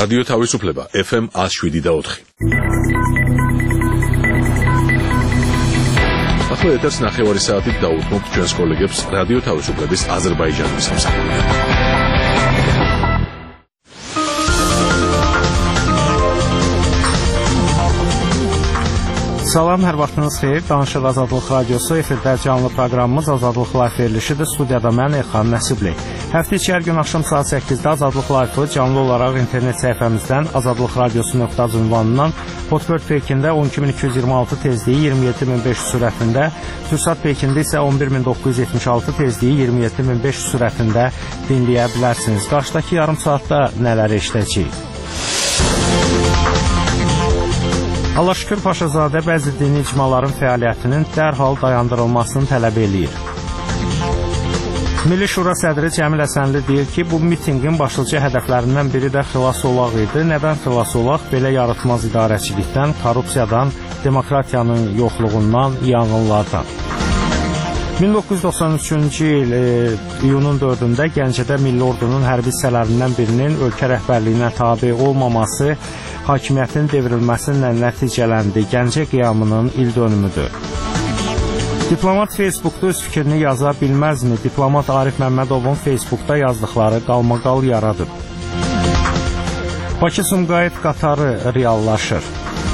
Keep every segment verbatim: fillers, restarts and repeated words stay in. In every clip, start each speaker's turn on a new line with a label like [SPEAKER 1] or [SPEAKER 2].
[SPEAKER 1] რადიო თავისუფლება ეფ ემ one oh seven და four. ახლა ეთერს ნახევარი საათით დაუთმობთ ჩვენს კოლეგებს რადიო თავისუფლების აზერბაიჯანის სამსახურიდან.
[SPEAKER 2] Salam, hər vaxtınız xeyir. Danışıq Azadlıq Radiosu efirdə canlı proqramımız Azadlıq Live verilişidir. Studiyada mən Elxan Nəsibli. Həftə içi hər gün axşam saat səkkizdə Azadlıq Live-ı canlı olaraq internet səhifəmizdən azadlıq radiosu nöqtə az ünvanından Hotbird Pekində on iki min iki yüz iyirmi altı tezliyi iyirmi yeddi min beş yüz sürətində, Türksat Pekində isə on bir min doqquz yüz yetmiş altı tezliyi iyirmi yeddi min beş yüz sürətində dinləyə bilərsiniz. Qarşıdakı yarım saatda nələr eşidəcəyik? Allah şükür Paşazadə bəzi dini icmaların fəaliyyətinin dərhal dayandırılmasını tələb eləyir. Milli Şura sədri Cəmil Həsənli deyir ki, bu mitinqin başlıca hədəflərindən biri də xilas olaq idi. Nədən xilas olaq? Belə yaratmaz idarəçilikdən, korrupsiyadan, demokratiyanın yoxluğundan, yanğınlardan. min doqquz yüz doxsan üçüncü il e, iyunun dördündə Gəncədə Milli Ordunun hərbi hissələrindən birinin ölkə rəhbərliyinə tabe olmaması hakimiyyətin devrilməsinə nəticələndi. Gəncə qiyamının ildönümüdür. Diplomat Facebookda öz fikrini yaza bilməzmi? Diplomat Arif Məmmədovun Facebookda yazdıqları qalmaqal yaradıb. Bakı-Sumqayıt qatarı reallaşır.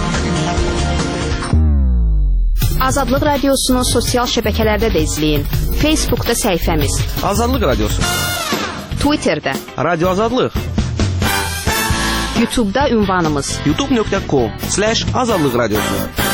[SPEAKER 3] Azadlıq Radiosunu sosial şəbəkələrdə də izləyin. Facebookda səhifəmiz
[SPEAKER 4] Azadlıq Radiosu,
[SPEAKER 3] Twitterdə
[SPEAKER 4] Radio Azadlıq,
[SPEAKER 3] YouTube'da ünvanımız
[SPEAKER 4] youtube nöqtə com slash azadlıq radiosu.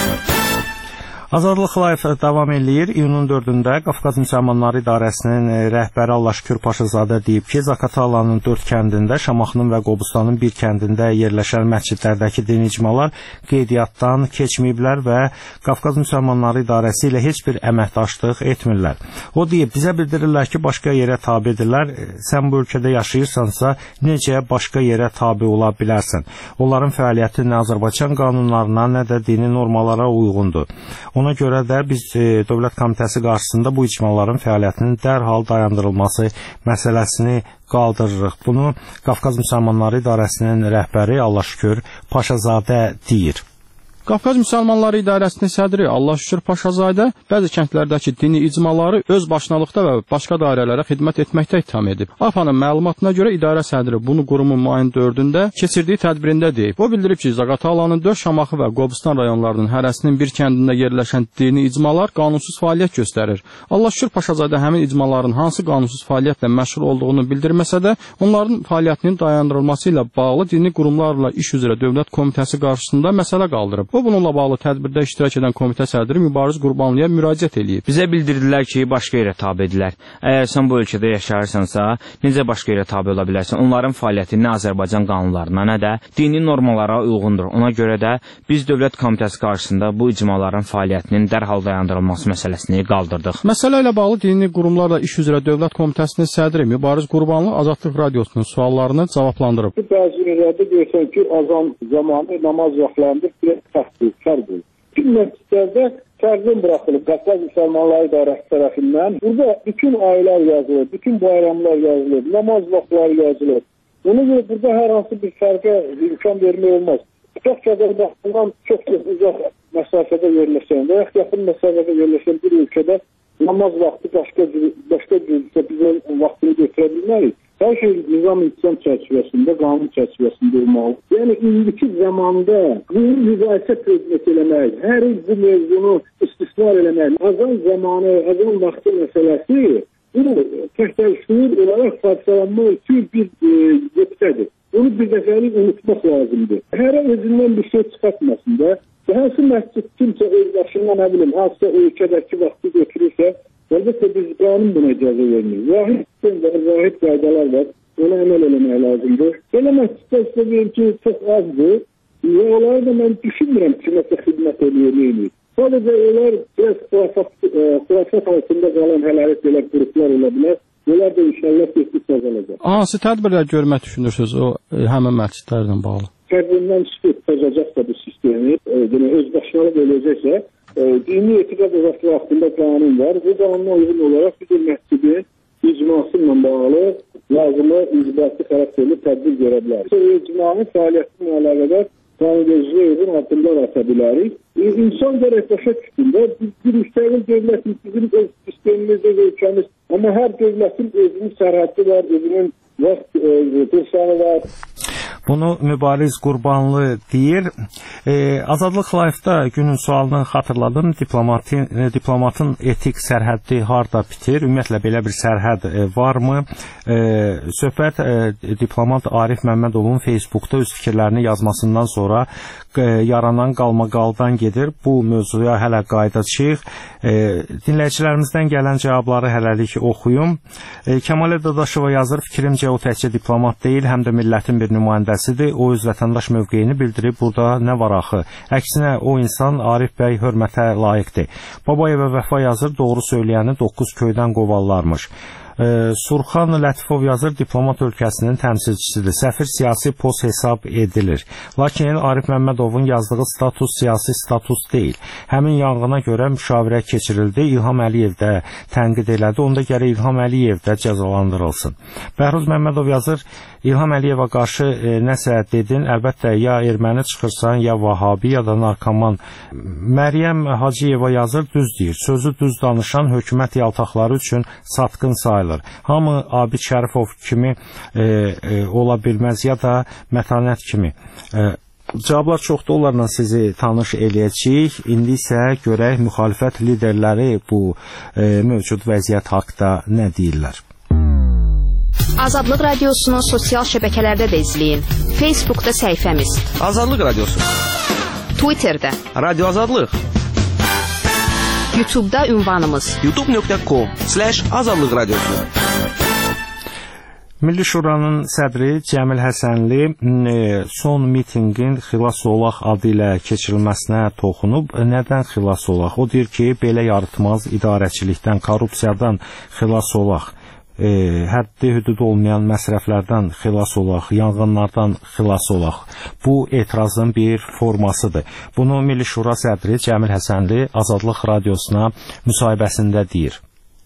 [SPEAKER 2] Azadlıq Live davam eləyir. İyunun dördündə Qafqaz Müsəlmanları İdarəsinin rəhbəri Allah şükür Paşazadə deyib ki, Zaqatalanın dörd kəndində, Şamaxının və Qobustanın bir kəndində yerləşən məscidlərdəki dini icmalar qeydiyyatdan keçməyiblər və Qafqaz Müsəlmanları İdarəsi ilə heç bir əməkdaşlıq etmirlər. O deyib, bizə bildirirlər ki, başqa yerə tabedirlər. Sən bu ölkədə yaşayırsansa, necə başqa yerə tabe ola bilərsən? Onların fəaliyyəti nə Azərbaycan qanunlarına, nə də dini normalara uyğundur. Ona görə də biz e, Dövlət Komitəsi qarşısında bu icmaların fəaliyyətinin dərhal dayandırılması məsələsini qaldırırıq. Bunu Qafqaz Müsəlmanları İdarəsinin rəhbəri Allah şükür Paşazadə deyir.
[SPEAKER 5] Qafqaz Müsəlmanları İdarəsinin sədri Allah şükür Paşazadə bəzi kəndlərdəki dini icmaları öz başınalıqda və başqa dairələrə xidmət etməkdə ittiham edib. A F A-nın məlumatına görə idarə sədri bunu qurumun mayın dördündə keçirdiyi tədbirində deyib. O bildirib ki, Zaqatalanın dörd Şamaxı və Qobustan rayonlarının hərəsinin bir kəndində yerləşən dini icmalar qanunsuz fəaliyyət göstərir. Allah şükür Paşazadə həmin icmaların hansı qanunsuz fəaliyyətlə məşğul olduğunu bildirməsə də, onların fəaliyyətinin dayandırılması ilə bağlı dini qurumlarla iş üzrə Dövlət Komitəsi qarşısında məsələ qaldırıb. O bununla bağlı tədbirdə iştirak edən komitə sədri Mübariz Qurbanlıya müraciət eləyib.
[SPEAKER 6] Bizə bildirdilər ki, başqa yerə tabedirlər. Əgər sən bu ölkədə yaşayırsansa, necə başqa yerə tabe ola bilərsən? Onların fəaliyyəti nə Azərbaycan qanunlarına, nə də dini normalara uyğundur. Ona görə də biz Dövlət Komitəsi qarşısında bu icmaların fəaliyyətinin dərhal dayandırılması məsələsini qaldırdıq.
[SPEAKER 5] Məsələ ilə bağlı dini qurumlarla iş üzrə Dövlət Komitəsinin sədri Mübariz Qurbanlı Azadlıq Radiosunun suallarını cavablandırıb.
[SPEAKER 7] Bəzi yerlərdə görsən ki, azan zamanı namaz vaxtlarında bir fərq olur. Bir məscidlərdə fərqin buraxılıb Qafqaz Müsəlmanları İdarəsi tərəfindən. Burada bütün aylar yazılır, bütün bayramlar yazılır, namaz vaxtları yazılır. Ona görə burada hər hansı bir fərqə imkan vermək olmaz. Çox Azərbaycandan çox uzaq məsafədə yerləşən və yaxın məsafədə yerləşən bir ölkədə namaz vaxtı başqa başqa cürsə biz onun vaxtını götürə bilmərik. Hər şey nizam-intizam çərçivəsində, qanun çərçivəsində olmalı. Yəni, indiki zamanda bunu müzakirə predmet eləmək, hər il bu mövzunu istismar eləmək, azan zamanı, azan vaxtı məsələsi, bunu təhtəlşur olaraq parçalanmaq üçün bir e, yetkidir. Bunu bir dəfəlik unutmaq lazımdır. Hərə özündən bir şey çıxartmasın da. Hansı məscid kimsə öz başından, nə bilim, hansısa ölkədəki vaxtı götürürsə, əlbəttə biz qanun buna icazə vermir. Vahid var, vahid qaydalar var. Ona əməl eləmək lazımdır. Belə məsciddə istəyir ki, çox azdır. Və onları da mən düşünmürəm ki, nəsə xidmət eləyir. Sadəcə onlar biraz xurafat altında qalan hələlik belə qruplar ola bilər. Onlar da inşallah tezlik azalacaq.
[SPEAKER 5] Hansı tədbirlər görmək düşünürsünüz o həmin məscidlərlə bağlı?
[SPEAKER 7] Tədbirindən çıxıb tazacaq da bu sistemi, öz başına böləcəksə, dini etiqad özəsi haqqında qanun var. Bu qanuna uyğun olaraq bir məscidin icması ilə bağlı yazılı, icbati xarakterli tədbir görə bilərik. İctimai fəaliyyətin əlaqədar Qanunvericiliyin addımlar ata bilərik. E, insan gərək başa düşdündə bir, bir müstəqil dövlətin bizim öz sistemimizdə ölkəmiz, amma hər dövlətin özünün sərhəddi var, özünün vaxt e, dursanı var.
[SPEAKER 2] Bunu Mübariz Qurbanlı deyir. E, Azadlıq Live-da günün sualını xatırladım. Diplomatın, e, diplomatın etik sərhəddi harda bitir? Ümumiyyətlə belə bir sərhəd e, varmı? E, söhbət e, diplomat Arif Məmmədovun Facebookda öz fikirlərini yazmasından sonra e, yaranan qalmaqaldan gedir. Bu mövzuya hələ qayıdacağıq. E, dinləyicilərimizdən gələn cavabları hələlik oxuyum. E, Kəmalə Dadaşova yazır, fikrimcə o təkcə diplomat deyil, həm də millətin bir nümayəndəsidir. O öz vətəndaş mövqeyini bildirib, burada nə var axı? Əksinə o insan Arif bəy hörmətə layiqdir. Babayeva Vəfa yazır, doğru söyləyəni doqquz köydən qovarlarmış. Ee, Surxan Lətifov yazır, diplomat ölkəsinin təmsilçisidir. Səfir siyasi post hesab edilir. Lakin Arif Məmmədovun yazdığı status siyasi status deyil. Həmin yanğına görə müşavirə keçirildi. İlham Əliyev də tənqid elədi. Onda gərək İlham Əliyev də cəzalandırılsın. Bəhruz Məmmədov yazır, İlham Əliyevə qarşı e, nəsə dedin, əlbəttə ya erməni çıxırsan, ya vahabi, ya da narkoman. Məryəm Hacıyeva yazır, düz deyir. Sözü düz danışan hökumət yaltaqları üçün satqın sayılır. Hamı Abid Şərifov kimi e, e, ola bilməz, ya da mətanət kimi. E, cavablar çoxdur, onlarla sizi tanış eləyəcəyik. İndi isə görək müxalifət liderləri bu e, mövcud vəziyyət haqda nə deyirlər.
[SPEAKER 3] Azadlıq Radiosunu sosial şəbəkələrdə də izləyin. Facebookda səhifəmiz
[SPEAKER 4] Azadlıq Radiosu,
[SPEAKER 3] Twitterdə
[SPEAKER 4] Radio Azadlıq,
[SPEAKER 3] YouTube'da ünvanımız
[SPEAKER 4] youtube nöqtə com slash azadlıq radiosu.
[SPEAKER 2] Milli Şuranın sədri Cəmil Həsənli son mitinqin xilas olaq adı ilə keçirilməsinə toxunub. Nədən xilas olaq? O deyir ki, belə yaratmaz idarəçilikdən, korrupsiyadan xilas olaq. E, həddi hüdud olmayan məsrəflərdən xilas olaq, yanğınlardan xilas olaq. Bu etirazın bir formasıdır. Bunu Milli Şura sədri Cəmil Həsənli Azadlıq Radiosuna müsahibəsində deyir.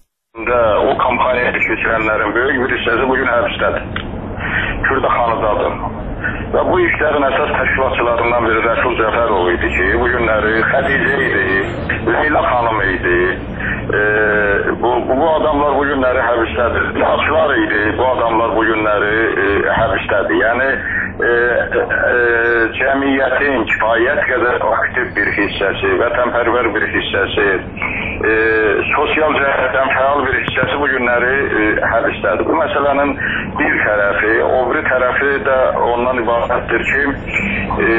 [SPEAKER 8] O kampaniyaya keçirənlərin böyük bir hissəsi bugün həbsdədir. Kürdəxanadadır. Və bu işlərin əsas təşkilatçılarından biri Rəsul Cəfərov idi ki, bu günləri Xədicə idi, Leyla xanım idi. E, bu, bu adamlar bu günləri həbsdədir. Açılar idi, bu adamlar bu günləri e, həbsdədir. Yəni e, e, cəmiyyətin kifayət qədər aktiv bir hissəsi, vətənpərvər bir hissəsi, e, sosial cəhətdən fəal bir hissəsi bu günləri e, həbsdədir. Bu məsələnin bir tərəfi, o biri tərəfi də ondan ibarətdir ki, e,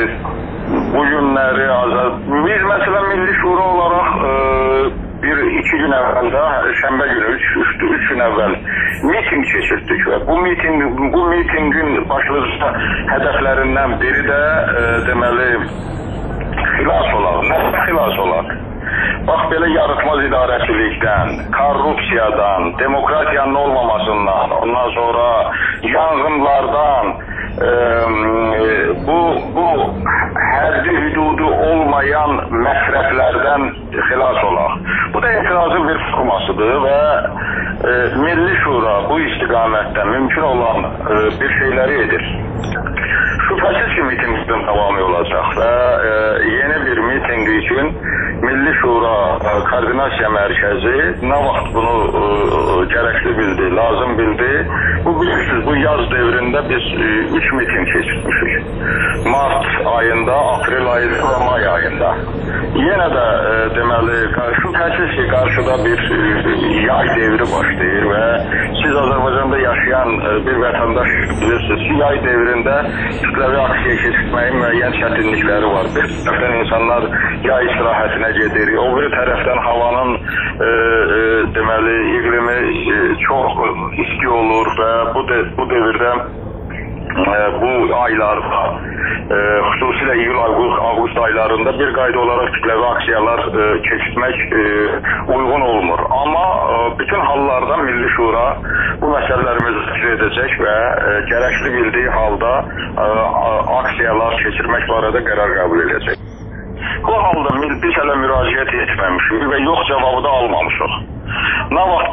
[SPEAKER 8] bu günləri azad... Biz məsələn Milli Şura olaraq e, bir iki gün əvvəldə, şənbə günü, üç, üç, üç gün əvvəl miting keçirdik və bu miting, bu mitingin başlıca hədəflərindən biri də e, deməli xilas olaq. Nə xilas olaq? Bax, belə yaratmaz idarəçilikdən, korrupsiyadan, demokratiyanın olmamasından, ondan sonra yanğınlardan, e, bu, bu həddi hüdudu olmayan məsrəflərdən xilas olaq. Bu da etirazın bir formasıdır və e, Milli Şura bu istiqamətdə mümkün olan e, bir şeyləri edir. Şübhəsiz ki, mitingin davamı olacaq və e, yeni bir miting üçün Milli Şura e, Koordinasiya Mərkəzi nə vaxt bunu e, gərəkli bildi, lazım bildi. Bu bilirsiniz, bu yaz devrində biz e, üç miting keçirmişik. Mart ayında, aprel ayında və may ayında. Yenə də e, deməli, şübhəsiz ki, qarşıda bir e, yay devri başlayır və siz Azərbaycanda yaşayan e, bir vətəndaş bilirsiniz ki, yay devrində kütləvi aksiya keçirməyin müəyyən çətinlikləri var. Bir tərəfdən insanlar yay istirahətinə gedir, o bir tərəfdən havanın e, e, deməli, iqlimi e, çox isti olur və bu, de, bu devirdə e, bu aylarda e, xüsusilə iyul, avqust aylarında bir qayda olaraq kütləvi aksiyalar e, keçirmək e, uyğun olmur. Amma e, bütün hallarda Milli Şura bu məsələlərimizi fikir edəcək və e, gərəkli bildiyi halda e, aksiyalar keçirmək barədə qərar qəbul edəcək. Bu halda biz hələ müraciət etməmişik və yox cavabı da almamışıq. Nə vaxt belə müraciət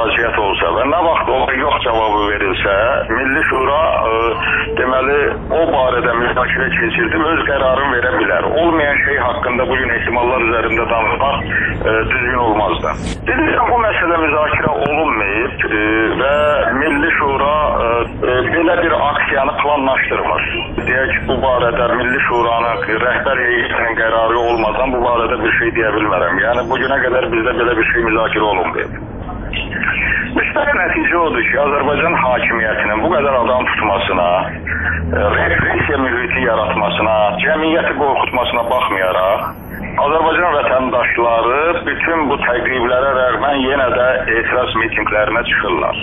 [SPEAKER 8] müraciət olsa və nə vaxt o yox cavabı verilsə, Milli Şura e, deməli o barədə müzakirə keçirdib öz qərarını verə bilər. Olmayan şey haqqında bugün ehtimallar üzərində danışmaq e, düzgün olmazdı. Dedim, bu məsələ müzakirə olunmayıb e, və Milli Şura e, e, belə bir aksiyanı planlaşdırmır. Deyək ki, bu barədə Milli Şuranın rəhbər heyətinin qərarı olmadan bu barədə bir şey deyə bilmərəm. Yəni bugünə qədər bizdə belə bir şey müzakirə olunmayıb. Müsbət nəticə odur ki, Azərbaycan hakimiyyətinin bu qədər adam tutmasına, repressiya mühiti yaratmasına, cəmiyyəti qorxutmasına baxmayaraq, Azərbaycan vətəndaşları bütün bu təqriblərə rəğmən yenə də etiraz mitinglərinə çıxırlar.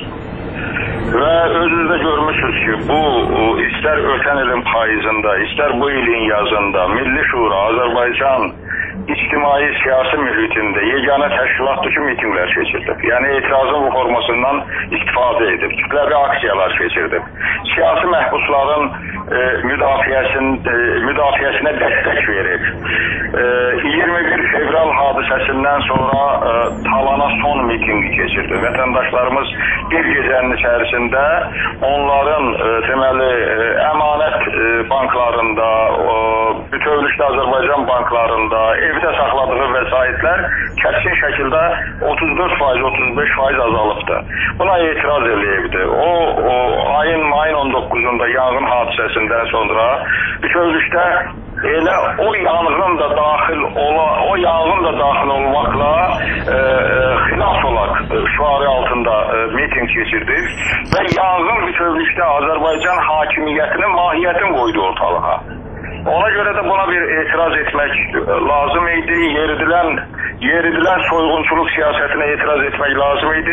[SPEAKER 8] Və özünüz də görmüşsünüz ki, bu istər ötən ilin payızında, istər bu ilin yazında Milli Şura Azərbaycan ictimai siyasi mühitində yeganə təşkilatdır ki, mitinglər keçirdib. Yəni etirazın bu formasından istifadə edib, kütləvi aksiyalar keçirdib. Siyasi məhbusların e, müdafiəsin, e, müdafiəsinə dəstək verib. E, iyirmi bir fevral hadisəsindən sonra e, talana son mitingi keçirdi. Vətəndaşlarımız bir gecənin içərisində onların e, deməli e, əmanət e, banklarında, e, bütövlükdə Azərbaycan banklarında, evdə saxladığı vəsaitlər kəskin şəkildə otuz dörd faiz, otuz beş faiz azalıbdır. Buna etiraz eləyibdi. O, o ayın mayın on doqquzunda yanğın hadisəsindən sonra bütövlükdə elə o yanğın da daxil ola, o yanğın da daxil olmaqla e, xilaf olaq şüarı altında e, miting keçirdik və yanğın bütövlükdə Azərbaycan hakimiyyətinin mahiyyətini qoydu ortalığa. Ona görə də buna bir etiraz etmək lazım idi. Yeridilən, yeridilən soyğunçuluq siyasətinə etiraz etmək lazım idi.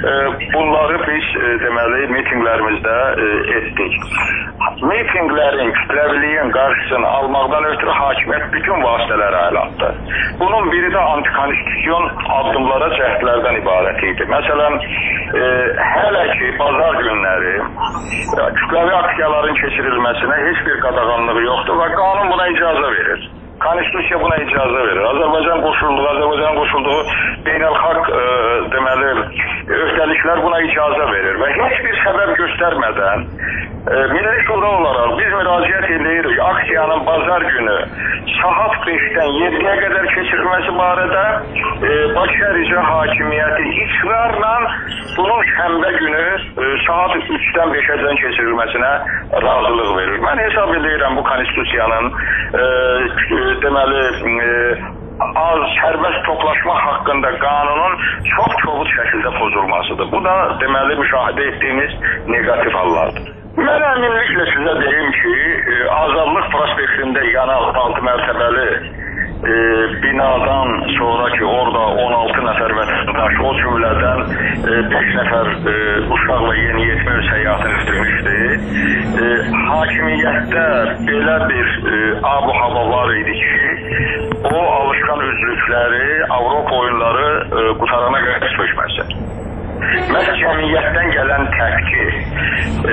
[SPEAKER 8] Bunları biz deməli mitinglərimizdə etdik. Mitinglərin, kütləviliyin qarşısını almaqdan ötürü hakimiyyət bütün vasitələri əl atdı. Bunun biri də antikonstitusyon addımlara cəhdlərdən ibarət idi. Məsələn, e, hələ ki bazar günləri kütləvi aksiyaların keçirilməsinə heç bir qadağanlığı yoxdur və qanun buna icazə verir. Konstitusiya buna icazə verir. Azərbaycan qoşulduğu, Azərbaycan qoşulduğu beynəlxalq e, deməli öhdəliklər buna icazə verir və heç bir səbəb göstərmədən e, Milli Şura olaraq biz müraciət edirik aksiyanın bazar günü saat beşdən yeddiyə qədər keçirilməsi barədə e, Bakı Şəhər Hakimiyyəti israrla bunun şənbə günü e, saat üçdən beşədən keçirilməsinə razılıq verir. Mən hesab edirəm bu konstitusiyanın e, deməli e, az sərbəst toplaşma haqqında qanunun çox kobud şəkildə pozulmasıdır. Bu da deməli müşahidə etdiyimiz negativ hallardır. Mən əminliklə sizə deyim ki, e, Azadlıq prospektində yanan altı mərtəbəli e, binadan sonra ki, orada on altı nəfər vətəndaş, o cümlədən e, beş nəfər e, uşaqla yeniyetmə öz həyatını itirmişdi. E, hakimiyyətdə belə bir e, ab-hava var idi ki, o alışqan üzvlükləri Avropa oyunları e, qutarana qədər çökməsi. Məhz cəmiyyətdən gələn təpki e,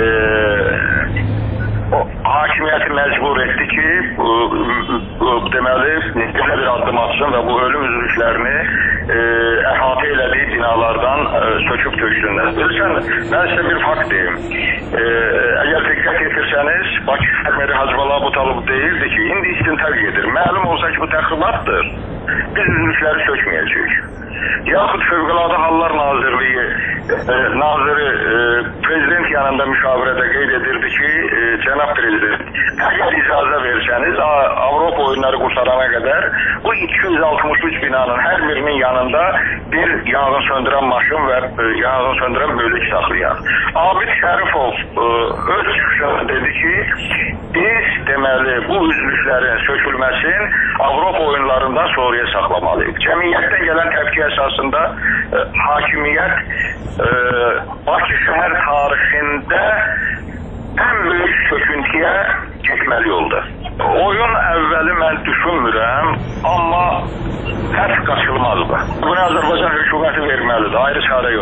[SPEAKER 8] o, hakimiyyəti məcbur etdi ki, bu, bu, deməli, belə bir addım atsın və bu ölüm üzvlüklərini e, əhatə elədiyi binalardan e, söküb töksünlər. Bilirsən, mən sizə bir fakt deyim. E, əgər diqqət etirsəniz, Bakı Şəhər Hacıbala Abutalıb deyildi ki, indi istintaq edir. Məlum olsa ki, bu təxribatdır. Biz üzvlükləri sökməyəcəyik. Yaxud Fövqəladə Hallar Nazirliyi e, naziri e, prezident yanında müşavirədə qeyd edirdi ki, e, cənab prezident, əgər icazə versəniz, Avropa oyunları qurtarana qədər bu iki yüz altmış üç binanın hər birinin yanında bir yanğın söndürən maşın və e, yanğın söndürən bölük saxlayaq. Abid Şərifov e, öz çıxışında dedi ki, biz deməli bu üzvlüklərin sökülməsini Avropa oyunlarından sonraya saxlamalıyıq. Cəmiyyətdən gələn təpki əsasında e, hakimiyyət e, Bakı şəhər tarixində ən böyük söküntüyə getməli oldu. Oyun əvvəli mən düşünmürəm, amma həf qaçılmazdır. Bunu Azərbaycan hökuməti verməlidir, ayrı çarə yoxdur.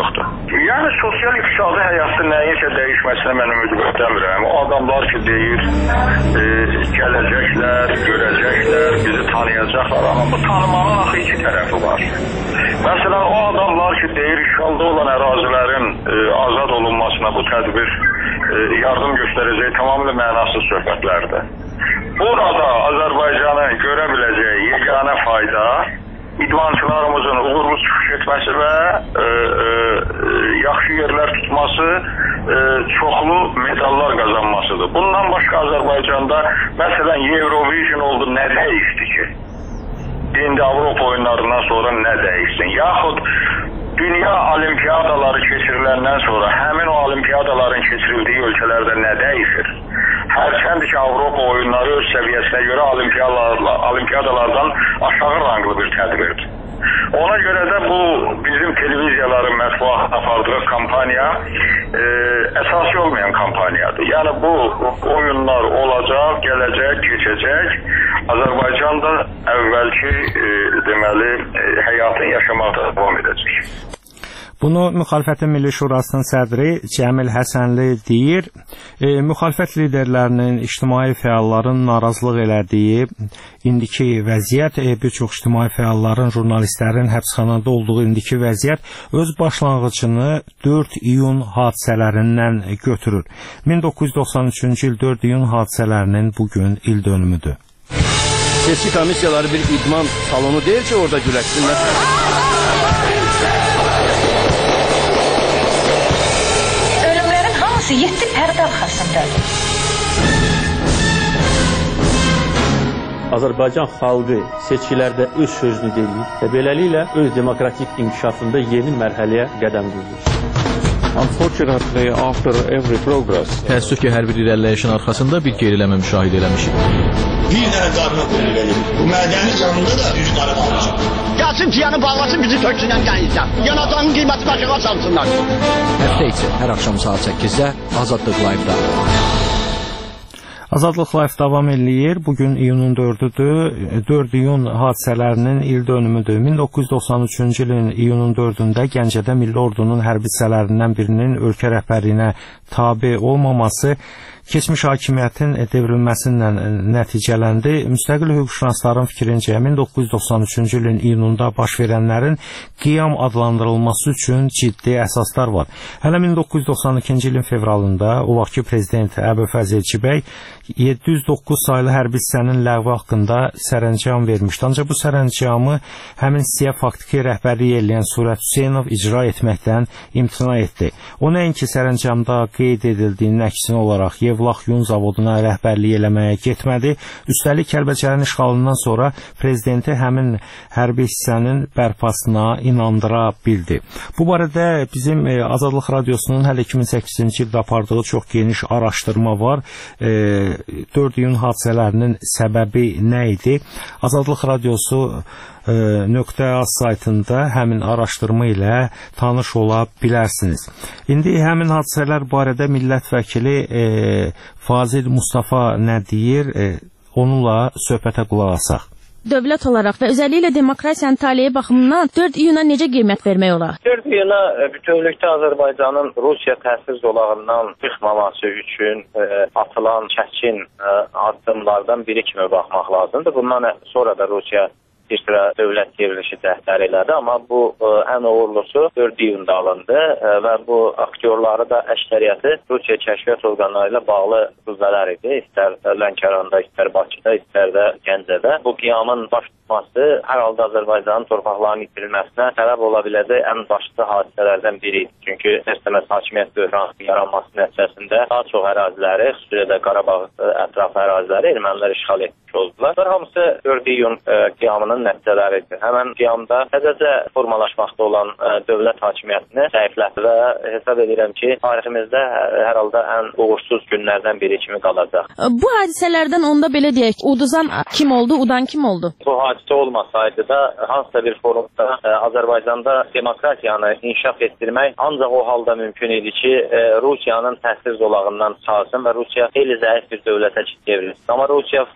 [SPEAKER 8] Yəni sosial iqtisadi həyatda nəyinsə dəyişməsinə mən ümid göstərmirəm. O adamlar ki deyir, e, gələcəklər, görəcəklər, bizi tanıyacaqlar, amma bu tanımağın axı iki tərəfi var. Məsələn, o adamlar ki deyir, işğalda olan ərazilərin e, azad olunmasına bu tədbir e, yardım göstərəcək tamamilə mənasız söhbətlərdir. Burada Azərbaycanın görə biləcəyi yeganə fayda idmançılarımızın uğurlu çıxış etməsi və e, e, yaxşı yerlər tutması, e, çoxlu medallar qazanmasıdır. Bundan başqa Azərbaycanda məsələn Eurovision oldu, nə dəyişdi ki? İndi Avropa oyunlarından sonra nə dəyişsin? Yaxud dünya olimpiyadaları keçiriləndən sonra həmin o olimpiyadaların keçirildiyi ölkələrdə nə dəyişir? Hərçənd ki Avropa oyunları öz səviyyəsinə görə olimpiyadalardan aşağı ranglı bir tədbirdir. Ona görə də bu bizim televiziyaların mətbuatına apardığı kampaniya e, əsası olmayan kampaniyadır. Yəni bu oyunlar olacaq, gələcək, keçəcək. Azərbaycan da əvvəlki e, deməli e, həyatını yaşamaqda davam edəcək.
[SPEAKER 2] Bunu Müxalifətin Milli Şurasının sədri Cəmil Həsənli deyir. E, müxalifət liderlərinin, ictimai fəalların narazılıq elədiyi indiki vəziyyət, e, bir çox ictimai fəalların, jurnalistlərin həbsxanada olduğu indiki vəziyyət öz başlanğıcını dörd iyun hadisələrindən götürür. min doqquz yüz doxsan üçüncü il dörd iyun hadisələrinin bugün il dönümüdür.
[SPEAKER 4] Seçki komissiyaları bir idman salonu deyil ki, orada güləşsinlər.
[SPEAKER 9] yeddi pərdə arxasındadır.
[SPEAKER 10] Azərbaycan xalqı seçkilərdə öz sözünü deyir və beləliklə öz demokratik inkişafında yeni mərhələyə qədəm qoyur.
[SPEAKER 11] Unfortunately, after every progress,
[SPEAKER 12] təəssüf ki, hər bir irəliləyişin arxasında bir geriləmə müşahidə eləmişik.
[SPEAKER 13] Bir dənə qarına qulluq edin. Bu mədəni canında da düz qarı qalacaq.
[SPEAKER 14] Gəlsin piyanı bağlasın, bizi töksünən gəlirsən. Yanacağın qiyməti başına çalsınlar.
[SPEAKER 15] Həftə içi hər axşam saat səkkizdə Azadlıq Live-da.
[SPEAKER 2] Azadlıq Live davam eləyir. Bugün iyunun dördüdür. dörd iyun hadisələrinin il dönümüdür. min doqquz yüz doxsan üçüncü ilin iyunun dördündə Gəncədə Milli Ordunun hərbi hissələrindən birinin ölkə rəhbərliyinə tabe olmaması keçmiş hakimiyyətin devrilməsilə nəticələndi. Müstəqil hüquqşünasların fikrincə min doqquz yüz doxsan üçüncü ilin iyununda baş verənlərin qiyam adlandırılması üçün ciddi əsaslar var. Hələ min doqquz yüz doxsan ikinci ilin fevralında o vaxtki prezident Əbülfəz Elçibəy yeddi yüz doqquz saylı hərbi hissənin ləğvi haqqında sərəncam vermişdi. Ancaq bu sərəncamı həmin hissəyə faktiki rəhbərlik edən Surət Hüseynov icra etməkdən imtina etdi. O nəinki sərəncamda qeyd edildiyinin əksinə olaraq Yevlax yun zavoduna rəhbərlik eləməyə getmədi. Üstəlik Kəlbəcərin işğalından sonra prezidenti həmin hərbi hissənin bərpasına inandıra bildi. Bu barədə bizim e, Azadlıq Radiosunun hələ iki min səkkizinci ildə apardığı çox geniş araşdırma var. E, dörd iyun hadisələrinin səbəbi nə idi? Azadlıq Radiosu e, .az saytında həmin araşdırma ilə tanış ola bilərsiniz. İndi həmin hadisələr barədə millət vəkili e, Fazil Mustafa nə deyir? E, onunla söhbətə qulaq asaq.
[SPEAKER 16] Dövlət olaraq və özəlliklə demokratiyanın taleyi baxımından dörd iyuna necə qiymət vermək olar?
[SPEAKER 17] dörd iyuna bütövlükdə Azərbaycanın Rusiya təsir zolağından çıxmaması üçün e, atılan çətin e, addımlardan biri kimi baxmaq lazımdır. Bundan sonra da Rusiya bir sıra dövlət devrilişi cəhdləri elədi, amma bu ə, ən uğurlusu dörd iyunda alındı ə, və bu aktyorları da əksəriyyəti Rusiya kəşfiyyat orqanları ilə bağlı qüvvələr idi. İstər Lənkəranda, istər Bakıda, istər də Gəncədə. Bu qiyamın baş tutması hər halda Azərbaycanın torpaqlarının itirilməsinə səbəb ola biləcək ən başlı hadisələrdən biri idi. Çünki istəməz hakimiyyət böhranının yaranması nəticəsində daha çox əraziləri, xüsusilə də Qarabağ ətrafı əraziləri ermənilər işğal etmiş oldular. Və hamısı dörd iyun ə, qiyamının nəticələridir. Həmən qiyamda təzəcə formalaşmaqda olan ə, dövlət hakimiyyətini zəiflətdi və hesab edirəm ki, tariximizdə hər halda ən uğursuz günlərdən biri kimi qalacaq.
[SPEAKER 16] Bu hadisələrdən onda belə deyək, uduzan kim oldu, udan kim oldu?
[SPEAKER 17] Bu hadisə olmasaydı da hansısa bir forumda ə, Azərbaycanda demokratiyanı inkişaf etdirmək ancaq o halda mümkün idi ki, ə, Rusiyanın təsir zolağından çıxasın və Rusiya xeyli zəif bir dövlətə çevrilsin. Amma Rusiya faktik olaraq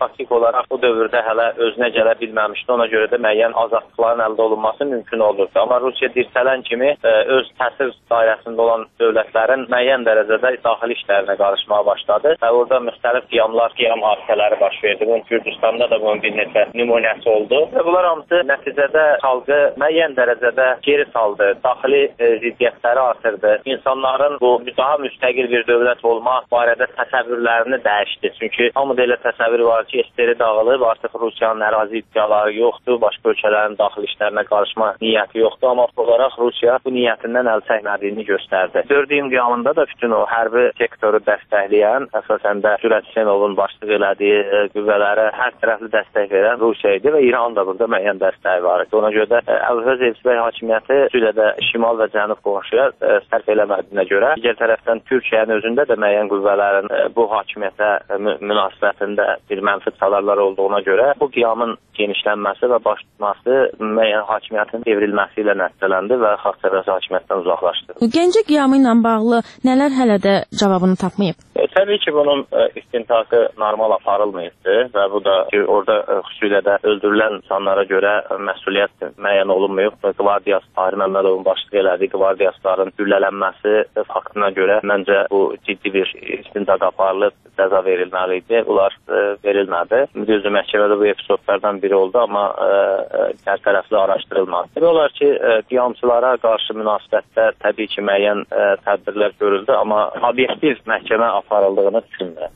[SPEAKER 17] olaraq bu dövrdə hələ özünə gələ bilməmişdi. Ona görə də müəyyən azadlıqların əldə olunması mümkün olurdu. Amma Rusiya dirçələn kimi ə, öz təsir dairəsində olan dövlətlərin müəyyən dərəcədə daxili işlərinə qarışmağa başladı və orada müxtəlif qiyamlar, qiyam hadisələri baş verdi. Bunun Kürdistanda da bunun bir neçə nümunəsi oldu və bunlar hamısı nəticədə xalqı müəyyən dərəcədə geri saldı, daxili e, ziddiyyətləri artırdı. İnsanların bu daha müstəqil bir dövlət olma barədə təsəvvürlərini dəyişdi. Çünki hamıda elə təsəvvür var ki, S S R dağılıb, artıq Rusiyanın ərazi iddiaları yoxdur, başqa ölkələrin daxili işlərinə qarışma niyyəti yoxdur, amma olaraq Rusiya bu niyyətindən əl çəkmədiyini göstərdi. dörd iyun qiyamında da bütün o hərbi sektoru dəstəkləyən, əsasən də Cürət Hüseynovun başçılıq elədiyi e, qüvvələrə hər tərəfli dəstək verən Rusiya idi və İran da burada müəyyən dəstəyi var idi. Ona görə də Əbülfəz Elçibəy hakimiyyəti Suriyyədə şimal və cənub qonşuya e, sərf eləmədiyinə görə, digər tərəfdən Türkiyənin özündə də müəyyən qüvvələrin e, bu hakimiyyətə e, münasibətində bir mənfi çalarlar olduğuna görə bu qiyamın genişlənməsi və baş tutması müəyyən hakimiyyətin devrilməsi ilə nəticələndi və xalqçəvrəsi hakimiyyətdən uzaqlaşdı.
[SPEAKER 16] Gəncə qiyamı ilə bağlı nələr hələ də cavabını tapmayıb?
[SPEAKER 17] E, təbii ki, bunun e, istintaqı normal aparılmayıbdı və bu da ki, orada e, xüsusilə də öldürülən insanlara görə e, məsuliyyət müəyyən olunmayıb. Qvardiyas Tahir Məmmədovun başçılıq elədiyi qvardiyasların güllələnməsi e, faktına görə məncə bu ciddi bir istintaq aparılıb, cəza verilməli idi. Bunlar e, verilmədi. Düzdür, məhkəmədə bu epizodlardan biri oldu, amma e, hər tərəfli araşdırılmadı. Təbii olar ki, e, qiyamçılara qarşı münasibətdə təbii ki, müəyyən e, tədbirlər görüldü, amma obyektiv məhkəmə aparıldığını düşünmürəm.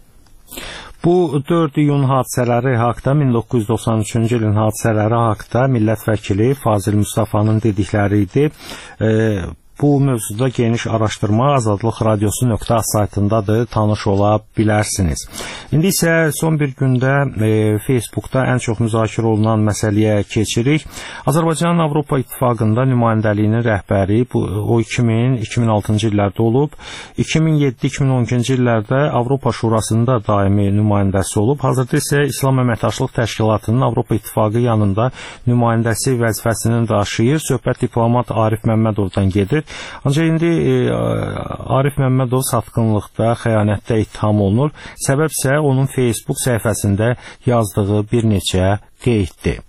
[SPEAKER 2] Bu dörd iyun hadisələri haqda, min doqquz yüz doxsan üçüncü ilin hadisələri haqda millət vəkili Fazil Mustafanın dedikləri idi. E, Bu mövzuda geniş araşdırma Azadlıq Radiosu nöqtə az saytındadır, tanış ola bilərsiniz. İndi isə son bir gündə e, Facebookda ən çox müzakirə olunan məsələyə keçirik. Azərbaycanın Avropa İttifaqında nümayəndəliyinin rəhbəri bu, o iki min iki min altıncı illərdə olub, iki min yeddi iki min on ikinci illərdə Avropa Şurasında daimi nümayəndəsi olub. Hazırda isə İslam Əməkdaşlıq Təşkilatının Avropa İttifaqı yanında nümayəndəsi vəzifəsini daşıyır. Söhbət diplomat Arif Məmmədovdan gedir. Ancaq indi e, Arif Məmmədov satqınlıqda, xəyanətdə ittiham olunur. Səbəb isə onun Facebook səhifəsində yazdığı bir neçə qeyddir.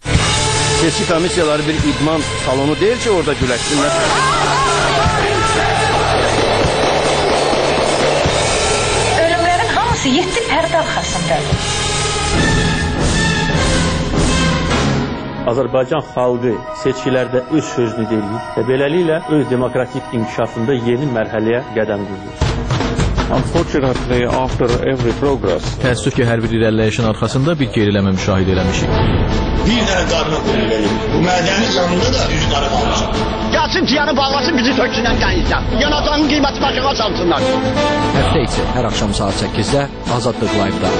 [SPEAKER 4] Seçki komissiyaları bir idman salonu deyil ki, orada güləşsinlər.
[SPEAKER 9] Ölümlərin hamısı yeddi pərdə arxasındadır.
[SPEAKER 10] Azərbaycan xalqı seçkilərdə öz sözünü deyir və beləliklə öz demokratik inkişafında yeni mərhələyə qədəm qoyur.
[SPEAKER 11] Unfortunately, after every progress,
[SPEAKER 12] təəssüf ki, hər bir irəliləyişin arxasında bir geriləmə müşahidə eləmişik.
[SPEAKER 13] Bir dənə qarına qulluq edir. Bu mədəni canında da üç qarı qalmışam.
[SPEAKER 14] Gəlsin ciyanı bağlasın, bizi töksünən qəyizdən. Yanacanın qiyməti başına salsınlar.
[SPEAKER 15] Həftə içi hər axşam saat səkkizdə Azadlıq Live-da.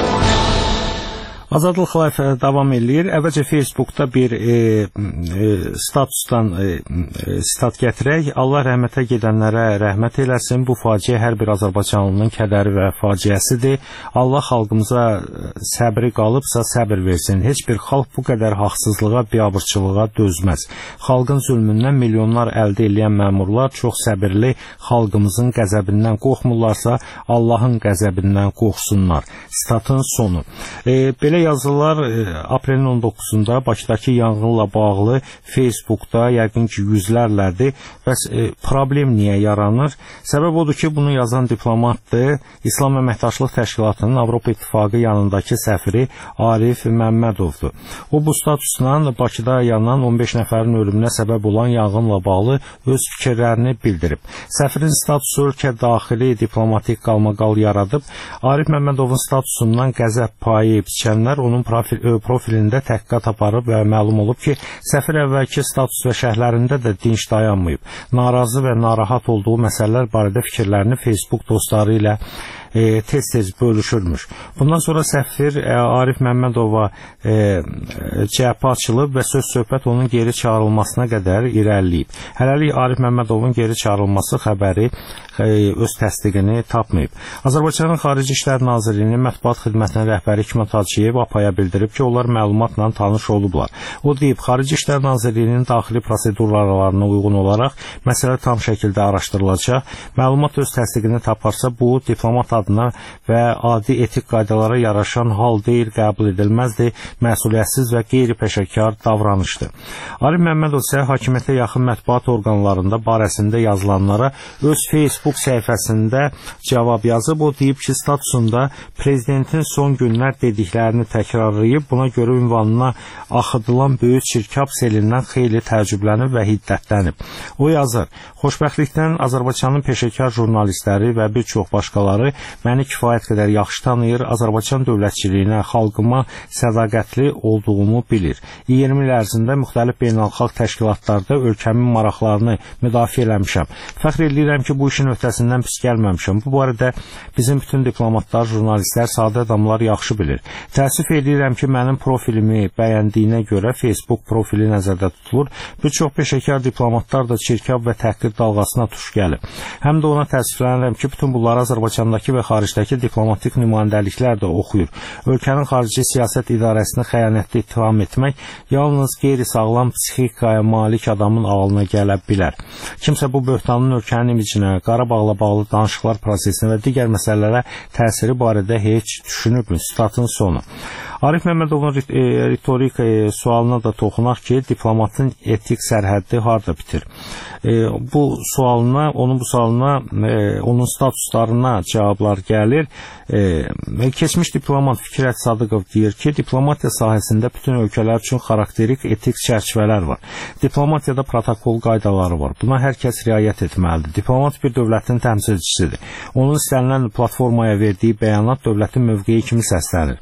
[SPEAKER 2] Azadlıq Live davam edir. Əvvəlcə Facebookda bir e, e, statusdan e, e, stat gətirək. Allah rəhmətə gedənlərə rəhmət eləsin. Bu faciə hər bir Azərbaycanlının kədəri və faciəsidir. Allah xalqımıza səbri qalıbsa səbir versin. Heç bir xalq bu qədər haqsızlığa, biabırçılığa dözməz. Xalqın zülmündən milyonlar əldə edən məmurlar çox səbirli, xalqımızın qəzəbindən qorxmurlarsa Allahın qəzəbindən qorxsunlar. Statın sonu. E, belə yazılar aprelin on doqquzunda Bakıdakı yanğınla bağlı Facebookda yəqin ki yüzlərlədir. Bəs e, problem niyə yaranır? Səbəb odur ki, bunu yazan diplomatdır. İslam Əməkdaşlıq Təşkilatının Avropa İttifaqı yanındakı səfiri Arif Məmmədovdur. O bu statusla Bakıda yanan on beş nəfərin ölümünə səbəb olan yanğınla bağlı öz fikirlərini bildirib. Səfirin statusu ölkə daxili diplomatik qalmaqal yaradıb. Arif Məmmədovun statusundan qəzəb payı biçənlər onun profil, profilində təhqiqat aparıb və məlum olub ki, səfir əvvəlki status və şərhlərində də dinç dayanmayıb. Narazı və narahat olduğu məsələlər barədə fikirlərini Facebook dostları ilə e, tez-tez bölüşürmüş. Bundan sonra səfir e, Arif Məmmədova e, cəhbə açılıb və söz-söhbət onun geri çağırılmasına qədər irəliləyib. Hələlik Arif Məmmədovun geri çağırılması xəbəri e, öz təsdiqini tapmayıb. Azərbaycanın Xarici İşlər Nazirliyinin mətbuat xidmətinin rəhbəri Hikmət Hacıyev APAya bildirib ki, onlar məlumatla tanış olublar. O deyib, Xarici İşlər Nazirliyinin daxili prosedurlarına uyğun olaraq məsələ tam şəkildə araşdırılacaq. Məlumat öz təsdiqini taparsa, bu diplomat adına və adi etik qaydalara yaraşan hal deyil, qəbul edilməzdir, məsuliyyətsiz və qeyri-peşəkar davranışdır. Arif Məmmədov isə hakimiyyətə yaxın mətbuat orqanlarında barəsində yazılanlara öz Facebook səhifəsində cavab yazıb. O deyib ki, statusunda prezidentin son günlər dediklərini təkrarlayıb, buna görə ünvanına axıdılan böyük çirkab selindən xeyli təəccüblənib və hiddətlənib. O yazır, xoşbəxtlikdən Azərbaycanın peşəkar jurnalistləri və bir çox başqaları məni kifayət qədər yaxşı tanıyır, Azərbaycan dövlətçiliyinə, xalqıma sədaqətli olduğumu bilir. iyirmi il ərzində müxtəlif beynəlxalq təşkilatlarda ölkəmin maraqlarını müdafiə eləmişəm. Fəxr edirəm ki, bu işin öhdəsindən pis gəlməmişəm. Bu barədə bizim bütün diplomatlar, jurnalistlər, sadə adamlar yaxşı bilir. Təəssüf edirəm ki, mənim profilimi bəyəndiyinə görə Facebook profili nəzərdə tutulur. Bir çox peşəkar diplomatlar da çirkab və təhqir dalğasına tuş gəlib. Həm də ona təəssüflənirəm ki, bütün bunları Azərbaycandakı və xaricdəki diplomatik nümayəndəliklər də oxuyur. Ölkənin xarici siyasət idarəsini xəyanətli ittiham etmək yalnız qeyri-sağlam psixikaya malik adamın ağlına gələ bilər. Kimsə bu böhtanın ölkənin imicinə, Qarabağla bağlı danışıqlar prosesinə və digər məsələlərə təsiri barədə heç düşünübmü? Statın sonu. Arif Məmmədovun ritorik e, sualına da toxunaq ki, diplomatın etik sərhəddi harda bitir? E, bu sualına, onun bu sualına, e, onun statuslarına cavablar gəlir. E, keçmiş diplomat Fikrət Sadıqov deyir ki, diplomatiya sahəsində bütün ölkələr üçün xarakterik etik çərçivələr var. Diplomatiyada protokol qaydaları var. Buna hər kəs riayət etməlidir. Diplomat bir dövlətin təmsilçisidir. Onun istənilən platformaya verdiyi bəyanat dövlətin mövqeyi kimi səslənir.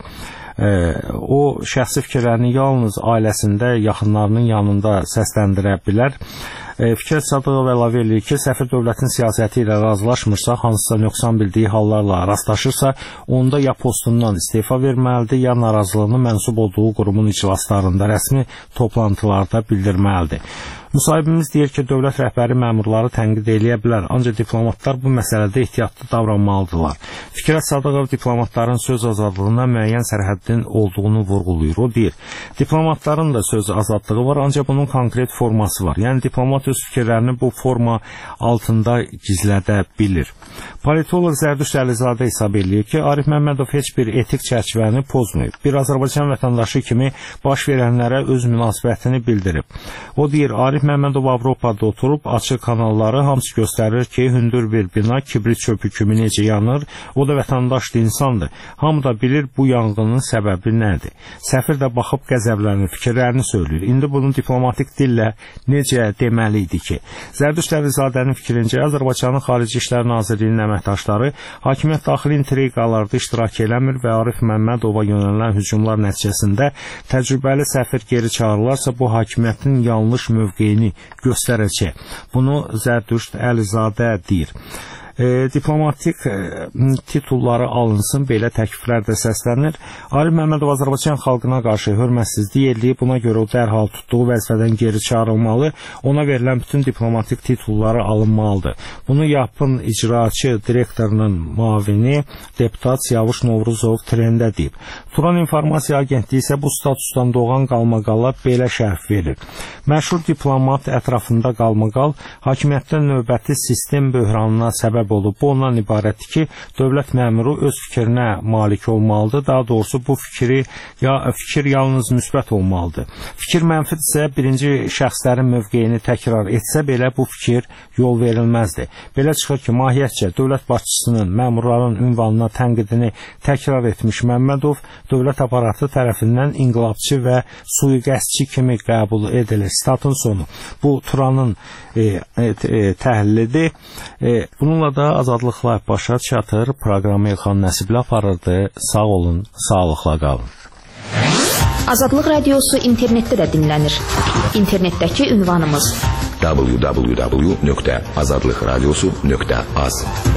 [SPEAKER 2] O şəxsi fikirlərini yalnız ailəsində, yaxınlarının yanında səsləndirə bilər. Fikrət Sadıqov əlavə edir ki, səfir dövlətin siyasəti ilə razılaşmırsa, hansısa nöqsan bildiyi hallarla rastlaşırsa, onda ya postundan istefa verməlidir, ya narazılığını mənsub olduğu qurumun iclaslarında, rəsmi toplantılarda bildirməlidir. Müsahibimiz deyir ki, dövlət rəhbəri məmurları tənqid eləyə bilər, ancaq diplomatlar bu məsələdə ehtiyatlı davranmalıdırlar. Fikrət Sadıqov diplomatların söz azadlığına müəyyən sərhəddin olduğunu vurğulayır. O deyir, diplomatların da söz azadlığı var, ancaq bunun konkret forması var. Yəni, diplomat öz fikirlərini bu forma altında gizlədə bilir. Politolog Zərdüşt Əlizadə hesab edir ki, Arif Məmmədov heç bir etik çərçivəni pozmayıb. Bir Azərbaycan vətəndaşı kimi baş verənlərə öz münasibətini bildirib. O deyir, Arif Məmmədov Avropada oturub, açıq kanalları hamısı göstərir ki, hündür bir bina kibrit çöpü kimi necə yanır, o da vətəndaşdır, insandır. Hamı da bilir bu yanğının səbəbi nədir. Səfir də baxıb qəzəblənir, fikirlərini söyləyir. İndi bunu diplomatik dillə necə deməli idi ki? Zərdüşt Əlizadənin fikrincə, Azərbaycanın Xarici İşlər Nazirliyinin əməkdaşları hakimiyyət daxili intriqalarda iştirak eləmir və Arif Məmmədova yönələn hücumlar nəticəsində təcrübəli səfir geri çağırılarsa, bu hakimiyyətin yanlış mövqeyini göstərəcək. Bunu Zərdüşt Əlizadə deyir. E, diplomatik e, titulları alınsın, belə təkliflər də səslənir. Arif Məmmədov Azərbaycan xalqına qarşı hörmətsizlik eləyib, buna görə o dərhal tutduğu vəzifədən geri çağırılmalı, ona verilən bütün diplomatik titulları alınmalıdır. Bunu yapın icraçı direktorunun müavini deputat Siyavuş Novruzov trendə deyib. Turan İnformasiya Agentliyi isə bu statusdan doğan qalmaqala belə şərh verir. Məşhur diplomat ətrafında qalmaqal hakimiyyətdə növbəti sistem böhranına səbəb olub. Bu ondan ibarətdir ki, dövlət məmuru öz fikrinə malik olmalıdır. Daha doğrusu bu fikri ya fikir yalnız müsbət olmalıdır. Fikir mənfidirsə, birinci şəxslərin mövqeyini təkrar etsə belə bu fikir yol verilməzdir. Belə çıxır ki, mahiyyətcə dövlət başçısının məmurların ünvanına tənqidini təkrar etmiş Məmmədov dövlət aparatı tərəfindən inqilabçı və sui-qəsdçi kimi qəbul edilir. Statın sonu. Bu Turanın e, e, e, təhlilidir. E, bununla da azadlıqla başa çatır. Proqramı İlxan Nəsibli aparırdı. Sağ olun, sağlıqla qalın.
[SPEAKER 3] Azadlıq radiosu internetdə də dinlənir. İnternetdəki ünvanımız
[SPEAKER 18] w w w nöqtə azadlıq radiosu nöqtə az.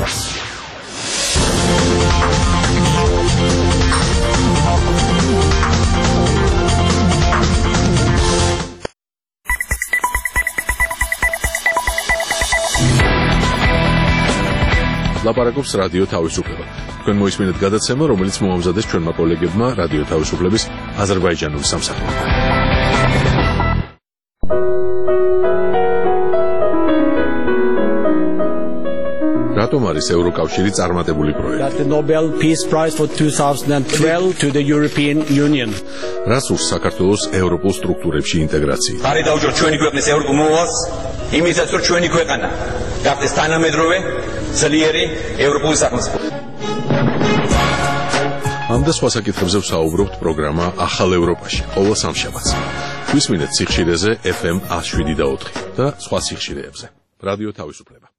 [SPEAKER 1] ლაპარაკობს რადიო თავისუფლება. თქვენ მოისმინეთ გადაცემა, რომელიც მოამზადეს ჩვენმა კოლეგებმა რადიო თავისუფლების აზერბაიჯანული სამსახურიდან. რატომ არის ევროკავშირი წარმატებული პროექტი?
[SPEAKER 19] That the Nobel Peace Prize for two thousand twelve to the European Union.
[SPEAKER 1] რას ურს საქართველოს ევროპულ სტრუქტურებში ინტეგრაცია?
[SPEAKER 13] არის დაუჯო ჩვენი ქვეყნის ევროპულ მოვალს, იმისაც რომ ჩვენი ქვეყანა გახდეს თანამედროვე ძლიერი ევროპული სახელმწიფო.
[SPEAKER 1] ამ და სხვა საკითხებზე ვსაუბრობთ პროგრამა ახალ ევროპაში ყოველ სამშაბათს. გვისმინეთ სიხშირეზე ეფ ემ one oh seven და ოთხი და სხვა სიხშირეებზე. რადიო თავისუფლება.